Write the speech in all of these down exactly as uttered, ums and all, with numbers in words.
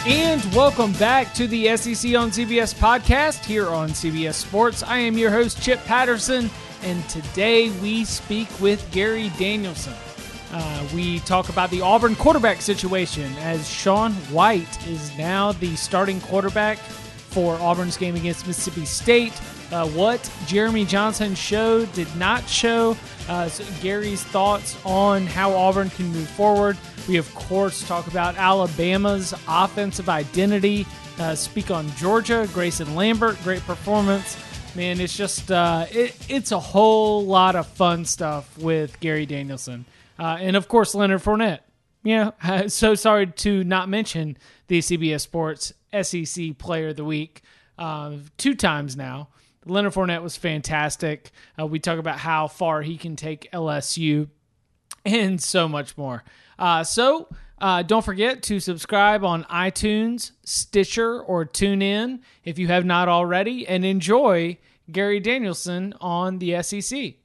And welcome back to the S E C on C B S podcast here on C B S Sports. I am your host, Chip Patterson, and today we speak with Gary Danielson. Uh, we talk about the Auburn quarterback situation as Sean White is now the starting quarterback for Auburn's game against Mississippi State. Uh, what Jeremy Johnson showed, did not show. Uh, so Gary's thoughts on how Auburn can move forward. We, of course, talk about Alabama's offensive identity, uh, speak on Georgia, Grayson Lambert, great performance. Man, it's just, uh, it, it's a whole lot of fun stuff with Gary Danielson. Uh, and, of course, Leonard Fournette. You know, so sorry to not mention the C B S Sports S E C Player of the Week uh, two times now. Leonard Fournette was fantastic. Uh, we talk about how far he can take L S U and so much more. Uh, so uh, don't forget to subscribe on iTunes, Stitcher, or TuneIn if you have not already, and enjoy Gary Danielson on the S E C.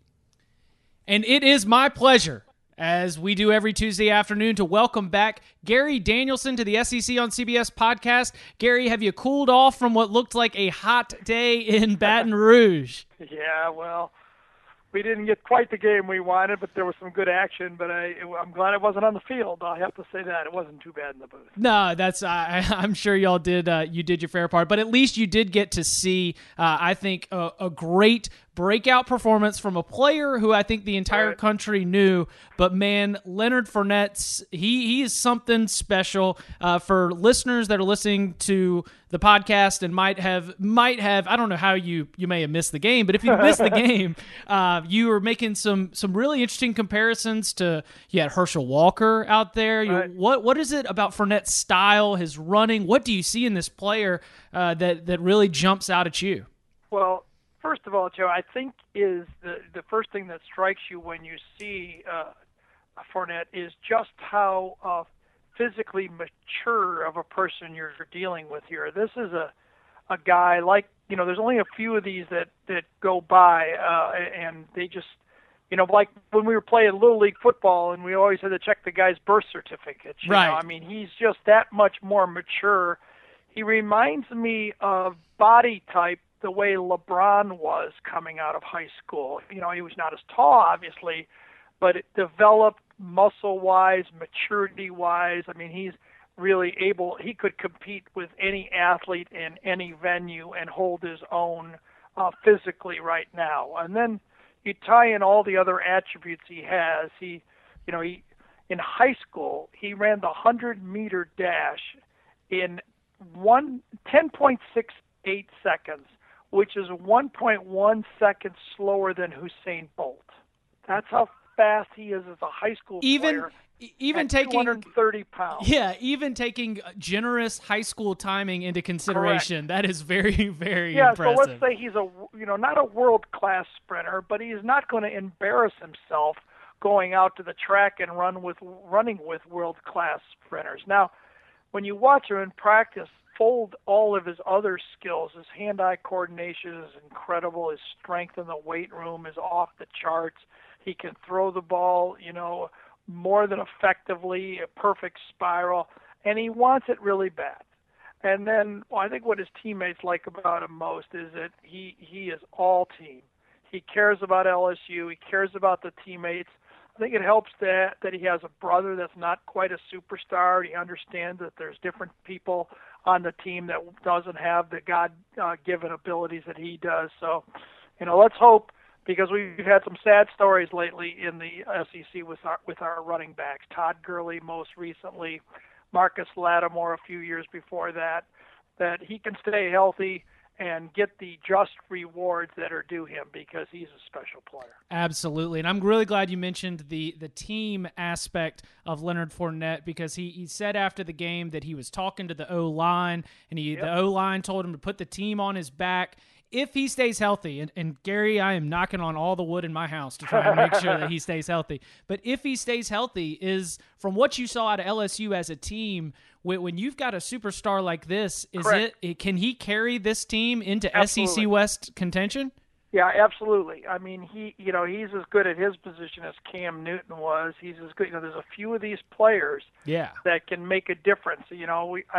And it is my pleasure, as we do every Tuesday afternoon, to welcome back Gary Danielson to the S E C on C B S podcast. Gary, have you cooled off from what looked like a hot day in Baton Rouge? Yeah, well, we didn't get quite the game we wanted, but there was some good action. But I, I'm glad it wasn't on the field. I have to say that it wasn't too bad in the booth. No, that's I, I'm sure y'all did. Uh, you did your fair part, but at least you did get to see. Uh, I think a, a great breakout performance from a player who I think the entire right. country knew. But man, Leonard Fournette's he he is something special. Uh, for listeners that are listening to the podcast and might have might have I don't know how you you may have missed the game, but if you missed the game, uh, you were making some some really interesting comparisons to you had Herschel Walker out there. You, right. What what is it about Fournette's style, his running? What do you see in this player uh, that that really jumps out at you? Well, first of all, Joe, I think is the the first thing that strikes you when you see uh, Fournette is just how uh, physically mature of a person you're dealing with here. This is a a guy like, you know, there's only a few of these that, that go by, uh, and they just, you know, like when we were playing Little League football and we always had to check the guy's birth certificate. You right. know? I mean, he's just that much more mature. He reminds me of body type the way LeBron was coming out of high school. You know, he was not as tall, obviously, but it developed muscle-wise, maturity-wise. I mean, he's really able, he could compete with any athlete in any venue and hold his own uh, physically right now. And then you tie in all the other attributes he has. He, you know, he in high school, he ran the hundred-meter dash in one ten point six eight seconds, which is one point one seconds slower than Usain Bolt. That's how fast he is as a high school even, player. Even at taking two hundred thirty pounds. Yeah, even taking generous high school timing into consideration, Correct. That is very, very yeah, impressive. So let's say he's a, you know, not a world-class sprinter, but he's not going to embarrass himself going out to the track and run with running with world-class sprinters. Now, when you watch him in practice, fold all of his other skills. His hand-eye coordination is incredible. His strength in the weight room is off the charts. He can throw the ball, you know, more than effectively, a perfect spiral, and he wants it really bad. And then well, I think what his teammates like about him most is that he, he is all team. He cares about L S U. He cares about the teammates. I think it helps that, that he has a brother that's not quite a superstar. He understands that there's different people on the team that doesn't have the God-given abilities that he does. So, you know, let's hope, because we've had some sad stories lately in the S E C with our with our running backs. Todd Gurley most recently, Marcus Lattimore a few years before that, that he can stay healthy and get the just rewards that are due him, because he's a special player. Absolutely. And I'm really glad you mentioned the the team aspect of Leonard Fournette, because he, he said after the game that he was talking to the O-line, and he Yep. the O-line told him to put the team on his back if he stays healthy. And, and Gary, I am knocking on all the wood in my house to try and make sure that he stays healthy. But if he stays healthy, is from what you saw out of L S U as a team, when, when you've got a superstar like this, is it, it can he carry this team into Absolutely. S E C West contention? Yeah, absolutely. I mean, he, you know, he's as good at his position as Cam Newton was. He's as good. You know, there's a few of these players Yeah. that can make a difference. You know, we, I don't,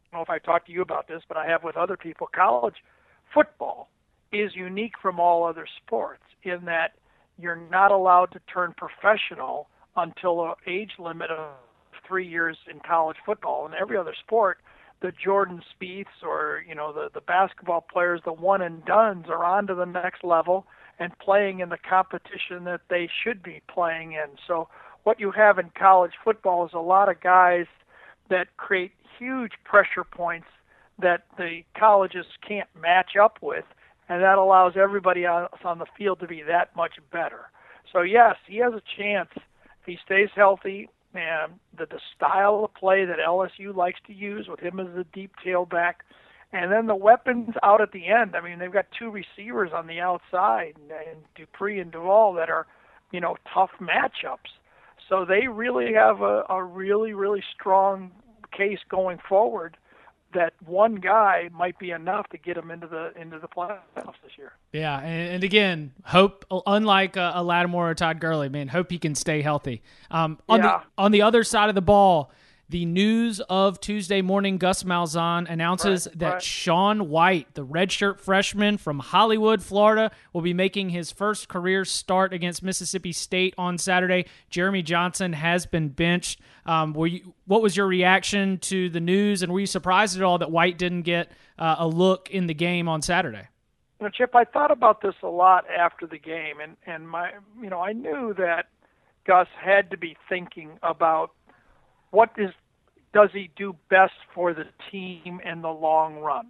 don't know if I talked to you about this, but I have with other people. College football is unique from all other sports in that you're not allowed to turn professional until an age limit of three years in college football. In every other sport, the Jordan Spieths or, you know, the, the basketball players, the one and dones are on to the next level and playing in the competition that they should be playing in. So what you have in college football is a lot of guys that create huge pressure points that the colleges can't match up with, and that allows everybody else on the field to be that much better. So yes, he has a chance if he stays healthy, and the, the style of play that L S U likes to use with him as a deep tailback, and then the weapons out at the end. I mean, they've got two receivers on the outside, and Dupree and Duvall that are, you know, tough matchups. So they really have a, a really, really strong case going forward that one guy might be enough to get him into the into the playoffs this year. Yeah, and, and again, hope unlike a, a Lattimore or Todd Gurley, man, hope he can stay healthy. Um, on yeah. the on the other side of the ball, the news of Tuesday morning, Gus Malzahn announces right, that right. Sean White, the redshirt freshman from Hollywood, Florida, will be making his first career start against Mississippi State on Saturday. Jeremy Johnson has been benched. Um, were you, what was your reaction to the news, and were you surprised at all that White didn't get uh, a look in the game on Saturday? You know, Chip, I thought about this a lot after the game, and, and my, you know, I knew that Gus had to be thinking about what is does he do best for the team in the long run?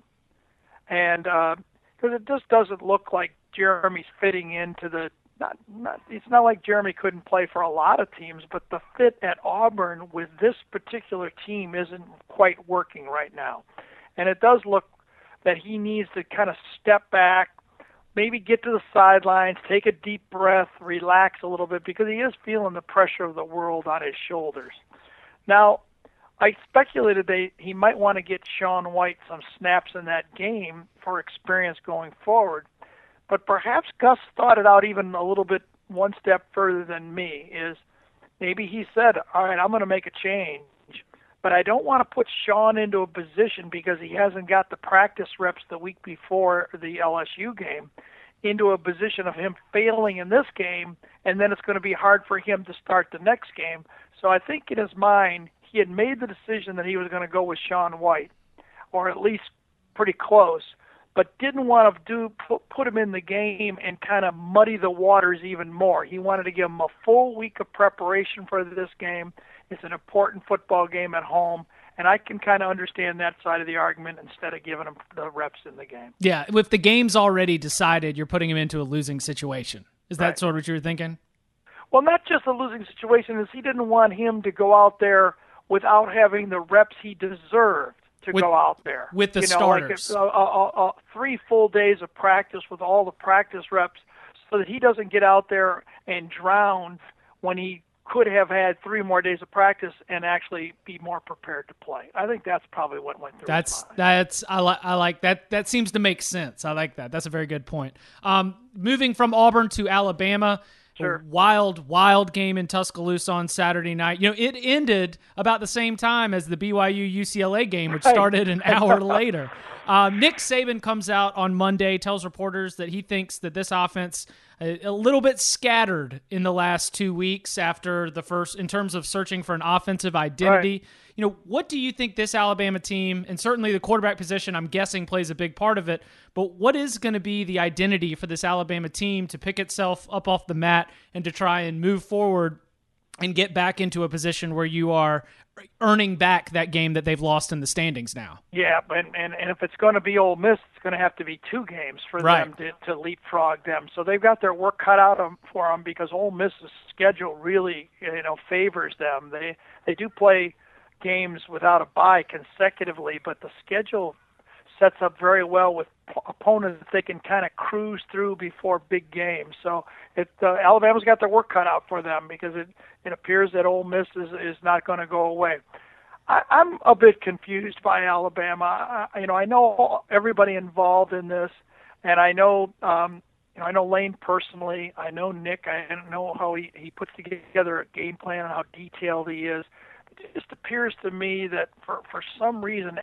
And because uh, it just doesn't look like Jeremy's fitting into the not, not it's not like Jeremy couldn't play for a lot of teams, but the fit at Auburn with this particular team isn't quite working right now. And it does look that he needs to kind of step back, maybe get to the sidelines, take a deep breath, relax a little bit, because he is feeling the pressure of the world on his shoulders. Now, I speculated they he might want to get Sean White some snaps in that game for experience going forward. But perhaps Gus thought it out even a little bit one step further than me, is maybe he said, all right, I'm going to make a change, but I don't want to put Sean into a position because he hasn't got the practice reps the week before the L S U game, into a position of him failing in this game, and then it's going to be hard for him to start the next game. So I think in his mind, he had made the decision that he was going to go with Sean White, or at least pretty close, but didn't want to do put, put him in the game and kind of muddy the waters even more. He wanted to give him a full week of preparation for this game. It's an important football game at home, and I can kind of understand that side of the argument instead of giving him the reps in the game. Yeah, if the game's already decided, you're putting him into a losing situation. Is that Right. sort of what you were thinking? Well, not just a losing situation, is he didn't want him to go out there without having the reps he deserved to with, go out there. With the you know, starters. Like a, a, a, a three full days of practice with all the practice reps so that he doesn't get out there and drown when he could have had three more days of practice and actually be more prepared to play. I think that's probably what went through That's his mind. that's I like I like that. That seems to make sense. I like that. That's a very good point. Um, moving from Auburn to Alabama. Sure. A wild, wild game in Tuscaloosa on Saturday night. You know, it ended about the same time as the B Y U U C L A game, which Right. started an hour later. Uh, Nick Saban comes out on Monday, tells reporters that he thinks that this offense a, a little bit scattered in the last two weeks after the first, in terms of searching for an offensive identity. Right. You know, what do you think this Alabama team, and certainly the quarterback position, I'm guessing, plays a big part of it, but what is going to be the identity for this Alabama team to pick itself up off the mat and to try and move forward and get back into a position where you are earning back that game that they've lost in the standings now? Yeah, and, and, and if it's going to be Ole Miss, it's going to have to be two games for Right. them to, to leapfrog them. So they've got their work cut out of- for them because Ole Miss's schedule really, you know, favors them. They they do play games without a bye consecutively, but the schedule sets up very well with p- opponents that they can kind of cruise through before big games. So it, uh, Alabama's got their work cut out for them because it, it appears that Ole Miss is, is not going to go away. I, I'm a bit confused by Alabama. I, you know, I know everybody involved in this, and I know, um, you know, I know Lane personally. I know Nick. I know how he, he puts together a game plan and how detailed he is. It just appears to me that for, for some reason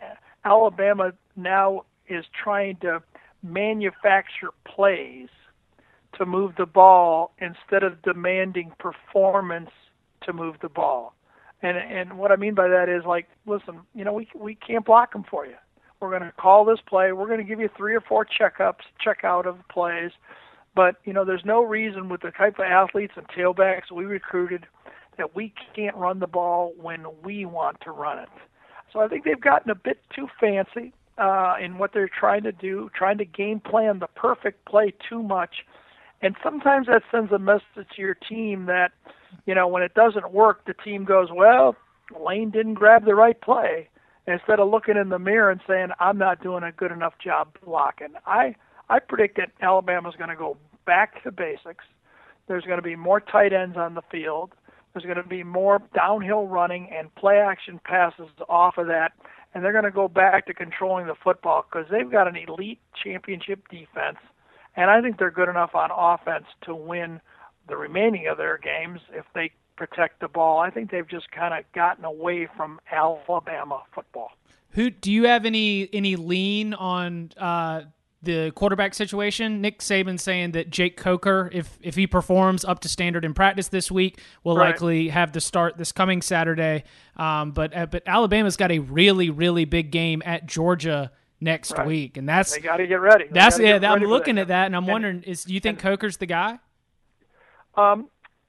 Alabama now is trying to manufacture plays to move the ball instead of demanding performance to move the ball. And and what I mean by that is, like, listen, you know, we we can't block them for you. We're going to call this play. We're going to give you three or four checkups, check out of plays. But, you know, there's no reason with the type of athletes and tailbacks we recruited that we can't run the ball when we want to run it. So I think they've gotten a bit too fancy uh, in what they're trying to do, trying to game plan the perfect play too much. And sometimes that sends a message to your team that, you know, when it doesn't work, the team goes, well, Lane didn't grab the right play, instead of looking in the mirror and saying, I'm not doing a good enough job blocking. I, I predict that Alabama's going to go back to basics. There's going to be more tight ends on the field. There's going to be more downhill running and play action passes off of that. And they're going to go back to controlling the football because they've got an elite championship defense. And I think they're good enough on offense to win the remaining of their games if they protect the ball. I think they've just kind of gotten away from Alabama football. Who do you have any any lean on uh, the quarterback situation? Nick Saban saying that Jake Coker, if if he performs up to standard in practice this week, will right. likely have the start this coming Saturday. Um, but uh, but Alabama's got a really really big game at Georgia next right. week, and that's they got to get ready. They that's yeah. get I'm ready looking that. at that, and I'm and, wondering: is do you think and, Coker's the guy? Um.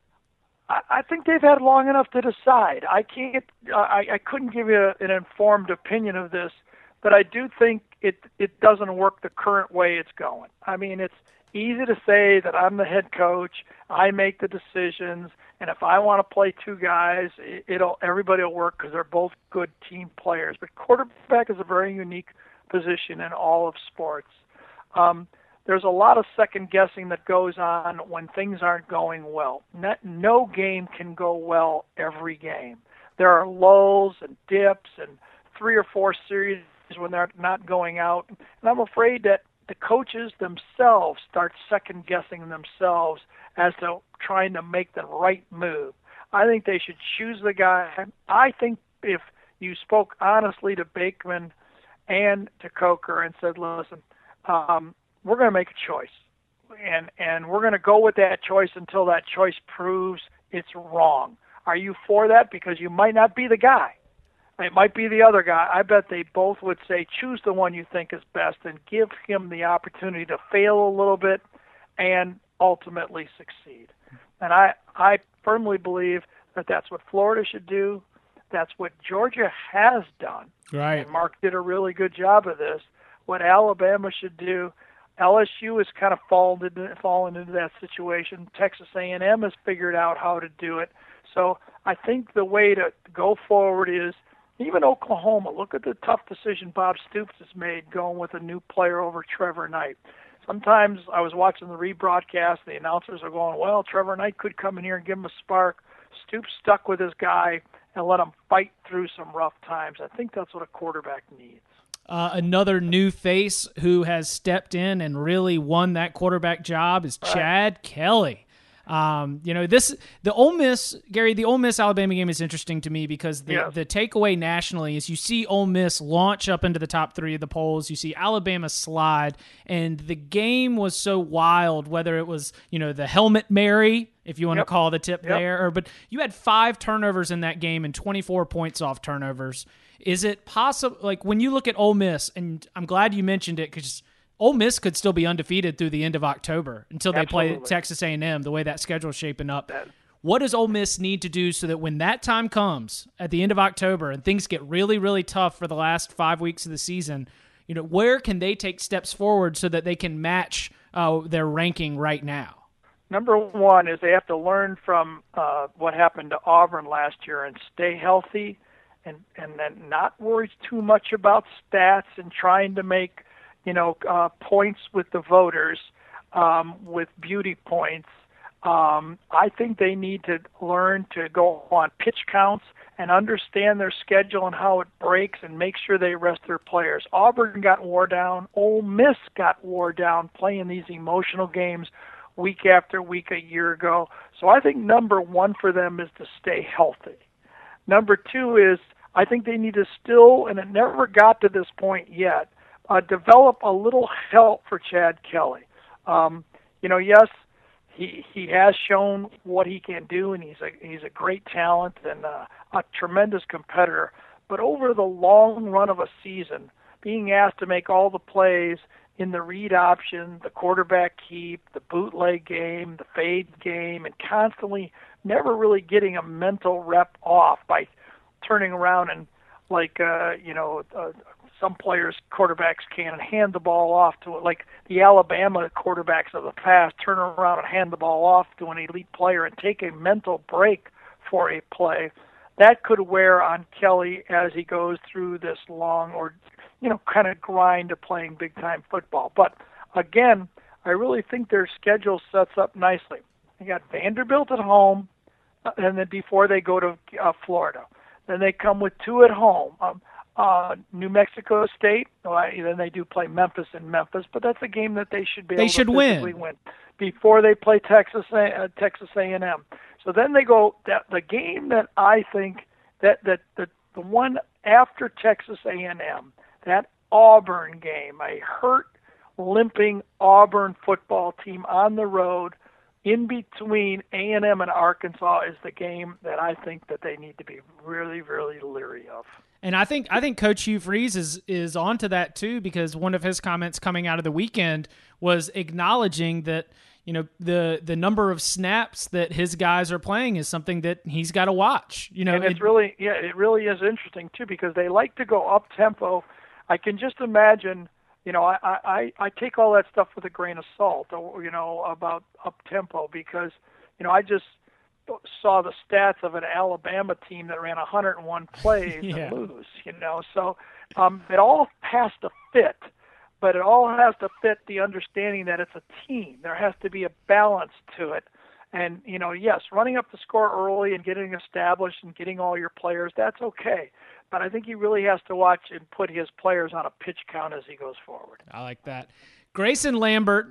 I think they've had long enough to decide. I can't. I, I couldn't give you an informed opinion of this, but I do think it it doesn't work the current way it's going. I mean, it's easy to say that I'm the head coach, I make the decisions, and if I want to play two guys, it, it'll everybody will work because they're both good team players. But quarterback is a very unique position in all of sports. Um, There's a lot of second guessing that goes on when things aren't going well. Not, no game can go well every game. There are lulls and dips and three or four series when they're not going out. And I'm afraid that the coaches themselves start second guessing themselves as to trying to make the right move. I think they should choose the guy. I think if you spoke honestly to Bakeman and to Coker and said, listen, um, we're going to make a choice, and and we're going to go with that choice until that choice proves it's wrong. Are you for that? Because you might not be the guy. It might be the other guy. I bet they both would say, choose the one you think is best and give him the opportunity to fail a little bit and ultimately succeed. And I, I firmly believe that that's what Florida should do. That's what Georgia has done. Right. And Mark did a really good job of this. What Alabama should do. L S U has kind of fallen into, fallen into that situation. Texas A and M has figured out how to do it. So I think the way to go forward is even Oklahoma. Look at the tough decision Bob Stoops has made going with a new player over Trevor Knight. Sometimes I was watching the rebroadcast. The announcers are going, well, Trevor Knight could come in here and give him a spark. Stoops stuck with his guy and let him fight through some rough times. I think that's what a quarterback needs. Uh, another new face who has stepped in and really won that quarterback job is right. Chad Kelly. Um, you know, this the Ole Miss, Gary, the Ole Miss Alabama game is interesting to me because the, yes. the takeaway nationally is you see Ole Miss launch up into the top three of the polls. You see Alabama slide, and the game was so wild, whether it was, you know, the helmet Mary, if you want yep. to call the tip yep. there, or but you had five turnovers in that game and twenty-four points off turnovers. Is it possible, like when you look at Ole Miss, and I'm glad you mentioned it because Ole Miss could still be undefeated through the end of October until they Absolutely. play Texas A and M, the way that schedule is shaping up. That, what does Ole Miss need to do so that when that time comes at the end of October and things get really, really tough for the last five weeks of the season, you know, where can they take steps forward so that they can match uh, their ranking right now? Number one is they have to learn from uh, what happened to Auburn last year and stay healthy and, and then not worry too much about stats and trying to make, you know, uh, points with the voters um, with beauty points. Um, I think they need to learn to go on pitch counts and understand their schedule and how it breaks and make sure they rest their players. Auburn got wore down. Ole Miss got wore down playing these emotional games week after week a year ago. So I think number one for them is to stay healthy. Number two is I think they need to still, and it never got to this point yet, uh, develop a little help for Chad Kelly. Um, you know, yes, he he has shown what he can do, and he's a he's a great talent and uh, a tremendous competitor. But over the long run of a season, being asked to make all the plays in the read option, the quarterback keep, the bootleg game, the fade game, and constantly never really getting a mental rep off by turning around and, like, uh, you know, uh, some players, quarterbacks can hand the ball off to it, like the Alabama quarterbacks of the past, turn around and hand the ball off to an elite player and take a mental break for a play. That could wear on Kelly as he goes through this long or, you know, kind of grind of playing big-time football. But, again, I really think their schedule sets up nicely. They got Vanderbilt at home, and then before they go to uh, Florida. Then they come with two at home. Um, uh, New Mexico State, well, then they do play Memphis in Memphis, but that's a game that they should be they able should to physically win. win before they play Texas uh, Texas A and M. So then they go that the game that I think that that the the one after Texas A and M, that Auburn game, a hurt, limping Auburn football team on the road in between A and M and Arkansas is the game that I think that they need to be really, really leery of. And I think I think Coach Hugh Freeze is is onto that too, because one of his comments coming out of the weekend was acknowledging that, you know, the the number of snaps that his guys are playing is something that he's got to watch. You know, and it's it, really yeah, it really is interesting too, because they like to go up tempo. I can just imagine. You know, I, I, I take all that stuff with a grain of salt, you know, about up-tempo, because, you know, I just saw the stats of an Alabama team that ran one hundred one plays yeah. and lose, you know. So um, it all has to fit, but it all has to fit the understanding that it's a team. There has to be a balance to it. And, you know, yes, running up the score early and getting established and getting all your players, that's okay. But I think he really has to watch and put his players on a pitch count as he goes forward. I like that. Grayson Lambert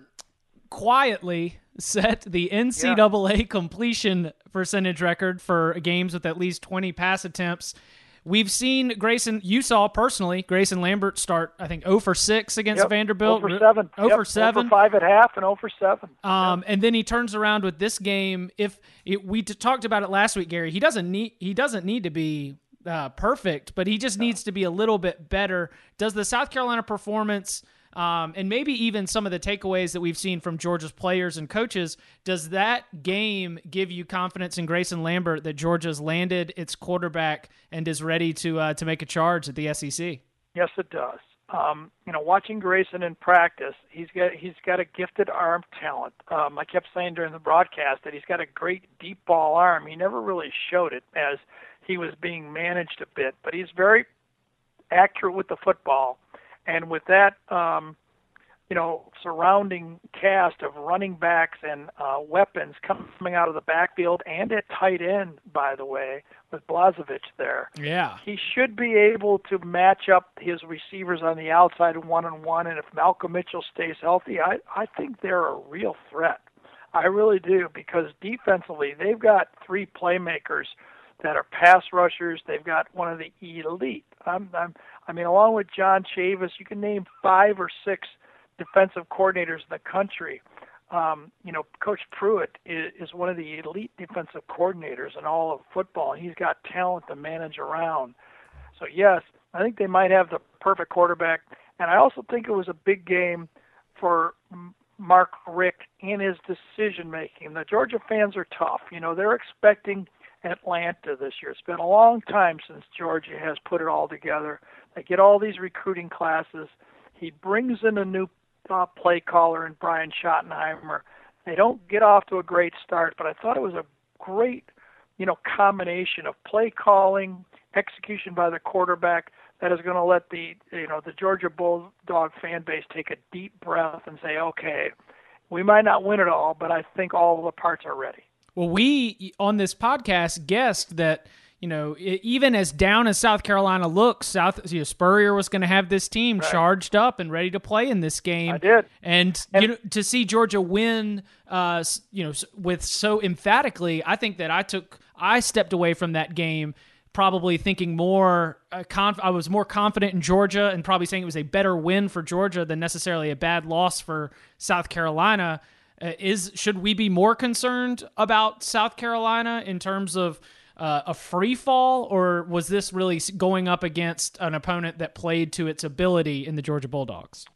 quietly set the N C double A yeah. completion percentage record for games with at least twenty pass attempts. We've seen Grayson, you saw personally, Grayson Lambert start, I think, zero for six against yep. Vanderbilt. zero for seven. zero yep. for seven. zero for five at half and zero for seven. Um, yep. And then he turns around with this game. If it, we t- talked about it last week, Gary, he doesn't need he doesn't need to be uh, perfect, but he just no. needs to be a little bit better. Does the South Carolina performance, um, and maybe even some of the takeaways that we've seen from Georgia's players and coaches, does that game give you confidence in Grayson Lambert that Georgia's landed its quarterback and is ready to uh, to make a charge at the S E C? Yes, it does. Um, you know, watching Grayson in practice, he's got he's got a gifted arm talent. Um, I kept saying during the broadcast that he's got a great deep ball arm. He never really showed it as he was being managed a bit, but he's very accurate with the football. And with that, um, you know, surrounding cast of running backs and uh, weapons coming out of the backfield and at tight end, by the way, with Blazevich there. Yeah. He should be able to match up his receivers on the outside one-on-one, and if Malcolm Mitchell stays healthy, I, I think they're a real threat. I really do, because defensively they've got three playmakers that are pass rushers. They've got one of the elite. I'm, I'm, I mean, along with John Chavis, you can name five or six defensive coordinators in the country. Um, you know, Coach Pruitt is, is one of the elite defensive coordinators in all of football. He's got talent to manage around. So, yes, I think they might have the perfect quarterback. And I also think it was a big game for Mark Richt in his decision-making. The Georgia fans are tough. You know, they're expecting Atlanta this year. It's been a long time since Georgia has put it all together. They get all these recruiting classes. He brings in a new uh, play caller in Brian Schottenheimer. They don't get off to a great start, but I thought it was a great, you know, combination of play calling, execution by the quarterback that is going to let the, you know, the Georgia Bulldog fan base take a deep breath and say, okay, we might not win it all, but I think all of the parts are ready. Well, we, on this podcast, guessed that, you know, even as down as South Carolina looks, South you know, Spurrier was going to have this team right. charged up and ready to play in this game. I did. And, and you know, to see Georgia win, uh, you know, with so emphatically, I think that I took, I stepped away from that game probably thinking more, uh, conf- I was more confident in Georgia and probably saying it was a better win for Georgia than necessarily a bad loss for South Carolina. Uh, is should we be more concerned about South Carolina in terms of uh, a free fall, or was this really going up against an opponent that played to its ability in the Georgia Bulldogs?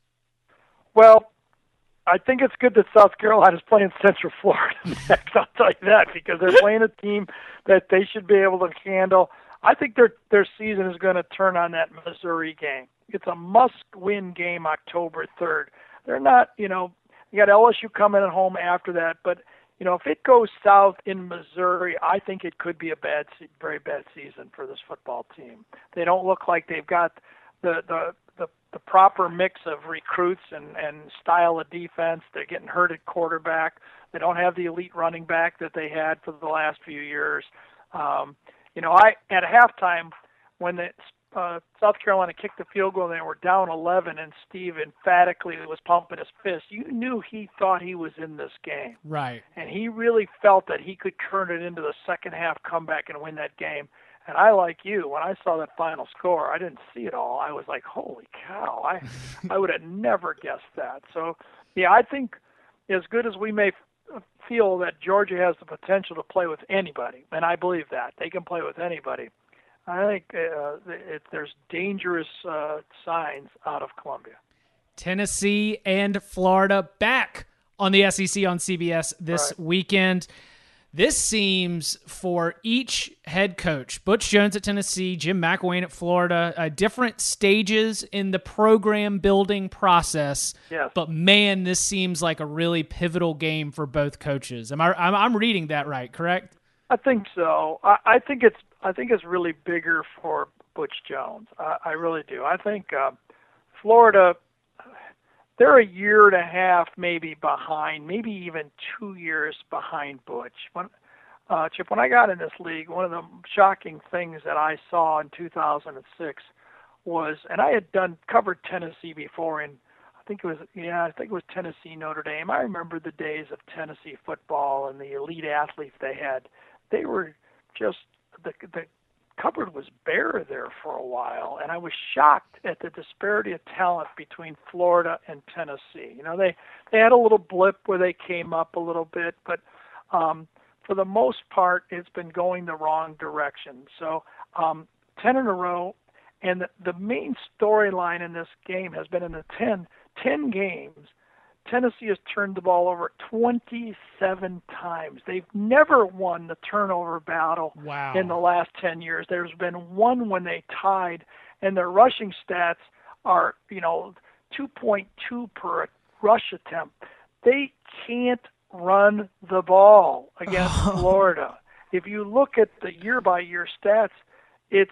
Well, I think it's good that South Carolina's playing Central Florida next. I'll tell you that, because they're playing a team that they should be able to handle. I think their their season is going to turn on that Missouri game. It's a must-win game October third. They're not, you know, you got L S U coming at home after that, but you know, if it goes south in Missouri, I think it could be a bad, very bad season for this football team. They don't look like they've got the the the, the proper mix of recruits and, and style of defense. They're getting hurt at quarterback. They don't have the elite running back that they had for the last few years. Um, you know, I at halftime when the uh, South Carolina kicked the field goal and they were down eleven, and Steve emphatically was pumping his fist, you knew he thought he was in this game. Right. And he really felt that he could turn it into the second half comeback and win that game. And I, like you, when I saw that final score, I didn't see it all. I was like, holy cow, I I would have never guessed that. So, yeah, I think as good as we may f- feel that Georgia has the potential to play with anybody, and I believe that, they can play with anybody, I think uh, it, there's dangerous uh, signs out of Columbia. Tennessee and Florida back on the S E C on C B S this right. weekend. This seems for each head coach, Butch Jones at Tennessee, Jim McElwain at Florida, uh, different stages in the program building process. Yes. But man, this seems like a really pivotal game for both coaches. Am I? I'm, I'm reading that right? Correct? I think so. I, I think it's. I think it's really bigger for Butch Jones. I, I really do. I think uh, Florida. They're a year and a half maybe behind, maybe even two years behind Butch. When, uh, Chip, when I got in this league, one of the shocking things that I saw in two thousand six was, and I had done covered Tennessee before, and I think it was, yeah, I think it was Tennessee Notre Dame. I remember the days of Tennessee football and the elite athletes they had. They were just the the cupboard was bare there for a while, and I was shocked at the disparity of talent between Florida and Tennessee. You know, they they had a little blip where they came up a little bit, but um, for the most part, it's been going the wrong direction. So um, ten in a row, and the, the main storyline in this game has been in the ten, ten games, Tennessee has turned the ball over twenty-seven times. They've never won the turnover battle wow. in the last ten years. There's been one when they tied, and their rushing stats are, you know, two point two per rush attempt. They can't run the ball against Florida. If you look at the year-by-year stats, it's,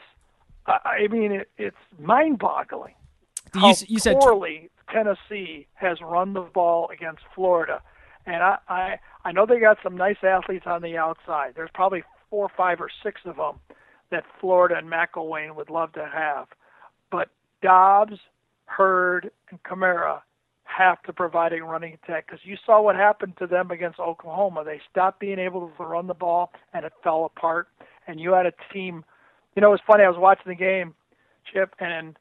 I mean, it, it's mind-boggling how you, you said poorly Tennessee has run the ball against Florida. And I, I I know they got some nice athletes on the outside. There's probably four, five, or six of them that Florida and McElwain would love to have. But Dobbs, Hurd, and Kamara have to provide a running attack, because you saw what happened to them against Oklahoma. They stopped being able to run the ball, and it fell apart. And you had a team, you know, it was funny, I was watching the game, Chip, and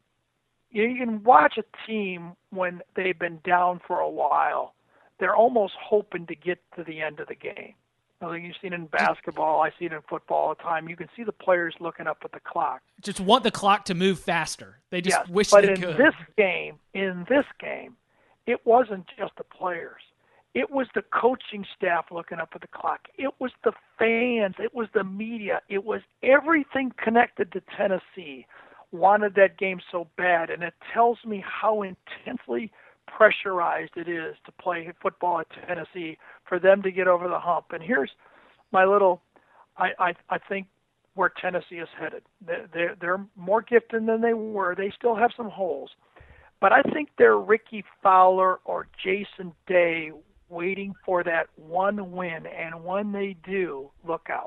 you can watch a team when they've been down for a while. They're almost hoping to get to the end of the game. I think you've seen it in basketball. I see it in football all the time. You can see the players looking up at the clock. Just want the clock to move faster. They just yes, wish but they in could. this game, in this game, it wasn't just the players. It was the coaching staff looking up at the clock. It was the fans. It was the media. It was everything connected to Tennessee wanted that game so bad, and it tells me how intensely pressurized it is to play football at Tennessee for them to get over the hump. And here's my little, I, I, I think where Tennessee is headed. They're, they're, they're more gifted than they were. They still have some holes. But I think they're Ricky Fowler or Jason Day waiting for that one win, and when they do, look out.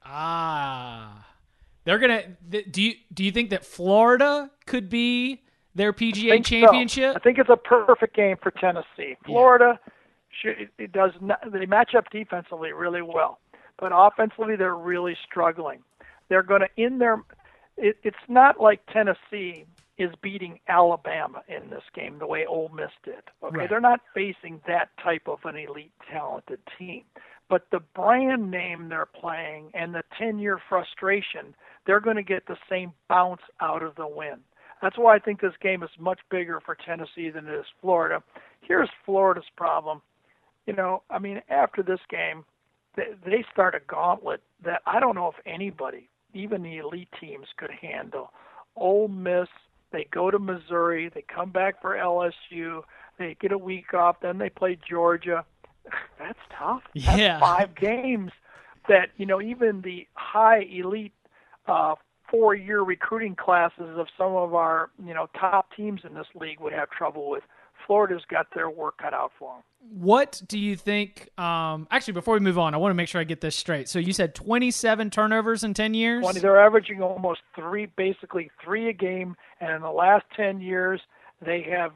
Ah. They're gonna. Do you do you think that Florida could be their P G A championship? So. I think it's a perfect game for Tennessee. Florida, yeah. should, it does not, they match up defensively really well, but offensively they're really struggling. they're going to in their. It, it's not like Tennessee is beating Alabama in this game the way Ole Miss did. Okay, right. They're not facing that type of an elite talented team. But the brand name they're playing and the ten-year frustration, they're going to get the same bounce out of the win. That's why I think this game is much bigger for Tennessee than it is Florida. Here's Florida's problem. You know, I mean, after this game, they, they start a gauntlet that I don't know if anybody, even the elite teams, could handle. Ole Miss, they go to Missouri, they come back for L S U, they get a week off, then they play Georgia. That's tough. That's yeah. five games that, you know, even the high elite uh, four-year recruiting classes of some of our, you know, top teams in this league would have trouble with. Florida's got their work cut out for them. What do you think? Um, actually, before we move on, I want to make sure I get this straight. So you said twenty-seven turnovers in ten years? twenty, they're averaging almost three, basically three a game, and in the last ten years, they have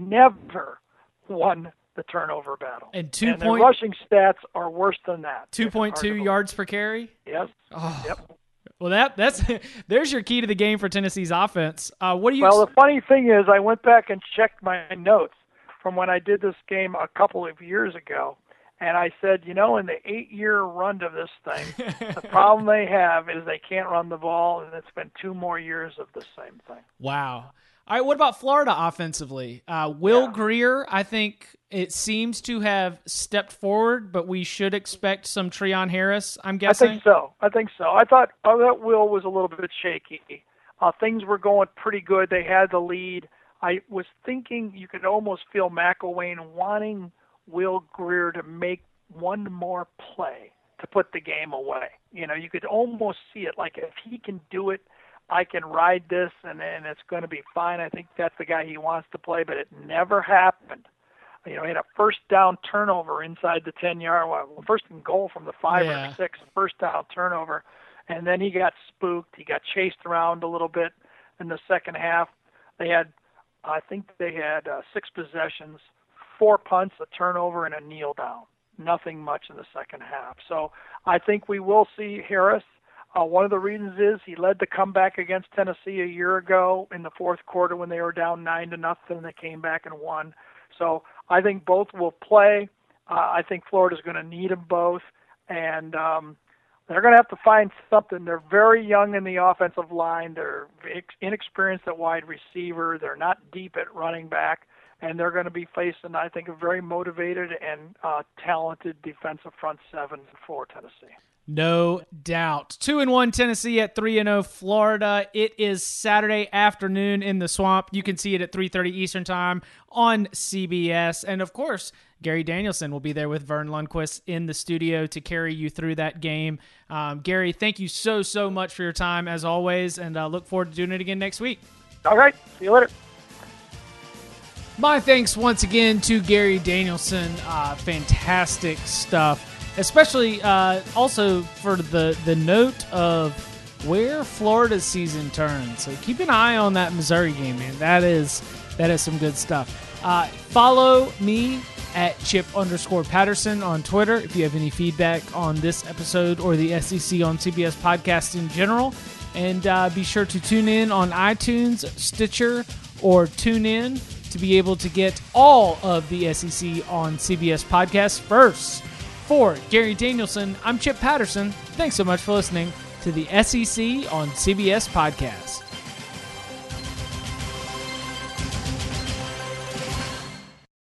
never won the turnover battle. And two and point, their rushing stats are worse than that. two point two yards per carry? Yes. Oh. Yep. Well, that that's there's your key to the game for Tennessee's offense. Uh, what do you? Well, the funny thing is, I went back and checked my notes from when I did this game a couple of years ago, and I said, you know, in the eight-year run of this thing, the problem they have is they can't run the ball, and it's been two more years of the same thing. Wow. All right, what about Florida offensively? Uh, Will Yeah. Grier, I think it seems to have stepped forward, but we should expect some Treon Harris, I'm guessing. I think so. I think so. I thought oh, that Will was a little bit shaky. Uh, things were going pretty good. They had the lead. I was thinking you could almost feel McElwain wanting Will Grier to make one more play to put the game away. You know, you could almost see it. Like, if he can do it, I can ride this, and, and it's going to be fine. I think that's the guy he wants to play, but it never happened. You know, he had a first down turnover inside the ten-yard line, well, first and goal from the five Yeah. or six, first down turnover, and then he got spooked. He got chased around a little bit in the second half. They had, I think they had uh, six possessions, four punts, a turnover, and a kneel down. Nothing much in the second half. So I think we will see Harris. Uh, one of the reasons is he led the comeback against Tennessee a year ago in the fourth quarter when they were down nine to nothing. They came back and won. So I think both will play. Uh, I think Florida's going to need them both, and um, they're going to have to find something. They're very young in the offensive line. They're inexperienced at wide receiver. They're not deep at running back, and they're going to be facing, I think, a very motivated and uh, talented defensive front seven for Tennessee. No doubt. Two and one Tennessee at three and zero Florida. It is Saturday afternoon in the Swamp. You can see it at three thirty Eastern Time on C B S, and of course, Gary Danielson will be there with Vern Lundquist in the studio to carry you through that game. Um, Gary, thank you so so much for your time as always, and uh, look forward to doing it again next week. All right, see you later. My thanks once again to Gary Danielson. Uh, fantastic stuff. Especially uh, also for the, the note of where Florida's season turns. So keep an eye on that Missouri game, man. That is that is some good stuff. Uh, follow me at Chip underscore Patterson on Twitter if you have any feedback on this episode or the S E C on C B S podcast in general. And uh, be sure to tune in on iTunes, Stitcher, or TuneIn to be able to get all of the S E C on C B S podcasts first. For Gary Danielson, I'm Chip Patterson. Thanks so much for listening to the S E C on C B S podcast.